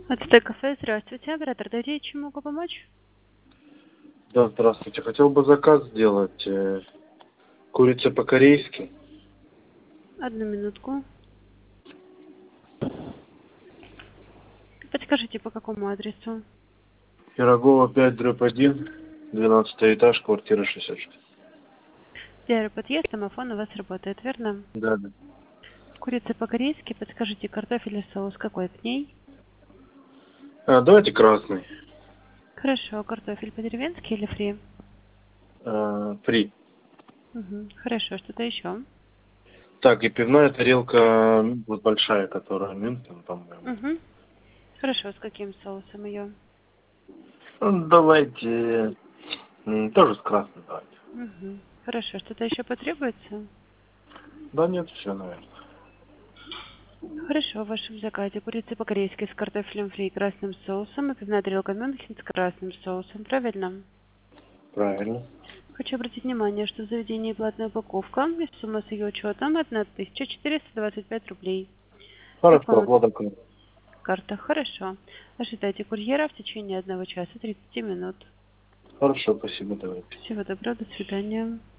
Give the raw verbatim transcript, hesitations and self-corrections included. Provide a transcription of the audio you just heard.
АТТ кафе, здравствуйте. Оператор, дайте, чем могу помочь? Да, здравствуйте. Хотел бы заказ сделать. э, Курица по-корейски. Одну минутку. Подскажите, по какому адресу? Пирогова пять дробь один, двенадцатый этаж, квартира шестьдесят шесть. Первый подъезд, домофон у вас работает, верно? Да, да. Курица по-корейски, подскажите, картофель или соус какой к ней? А, давайте красный. Хорошо, картофель по-деревенски или фри? А, фри. Угу. Хорошо, что-то еще? Так, и пивная тарелка, м, вот большая, которая Мюнхен, по-моему. Угу. Хорошо, с каким соусом ее? Ну, давайте, м, тоже с красным давайте. Угу. Хорошо, что-то еще потребуется? Да нет, все, наверное. Хорошо, в вашем заказе курица по-корейски с картофелем фри и красным соусом и пивная тарелка Мюнхен с красным соусом, правильно? Правильно. Хочу обратить внимание, что в заведении платная упаковка и сумма с ее учетом одна тысяча четыреста двадцать пять рублей. Как Хорошо, вам эта Владимир. карта? Хорошо. Ожидайте курьера в течение одного часа тридцати минут. Хорошо, спасибо, давайте. Всего доброго, до свидания.